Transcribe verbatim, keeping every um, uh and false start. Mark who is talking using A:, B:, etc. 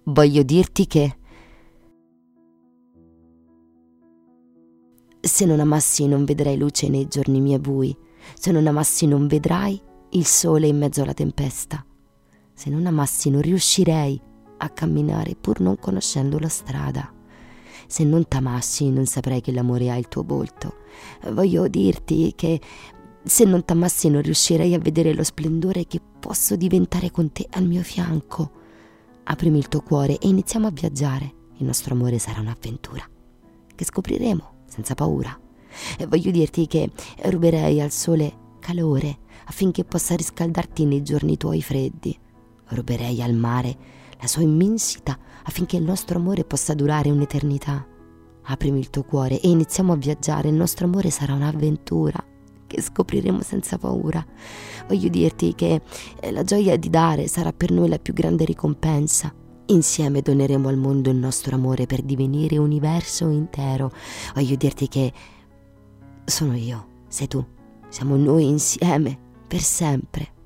A: Voglio dirti che se non amassi non vedrai luce nei giorni miei bui, se non amassi non vedrai il sole in mezzo alla tempesta, se non amassi non riuscirei a camminare pur non conoscendo la strada, se non t'amassi non saprei che l'amore ha il tuo volto. Voglio dirti che se non t'amassi non riuscirei a vedere lo splendore che posso diventare con te al mio fianco. Aprimi il tuo cuore e iniziamo a viaggiare. Il nostro amore sarà un'avventura che scopriremo senza paura. E voglio dirti che ruberei al sole calore affinché possa riscaldarti nei giorni tuoi freddi. Ruberei al mare la sua immensità affinché il nostro amore possa durare un'eternità. Aprimi il tuo cuore e iniziamo a viaggiare. Il nostro amore sarà un'avventura che scopriremo senza paura. Voglio dirti che la gioia di dare sarà per noi la più grande ricompensa. Insieme doneremo al mondo il nostro amore per divenire universo intero. Voglio dirti che sono io, sei tu, siamo noi insieme per sempre.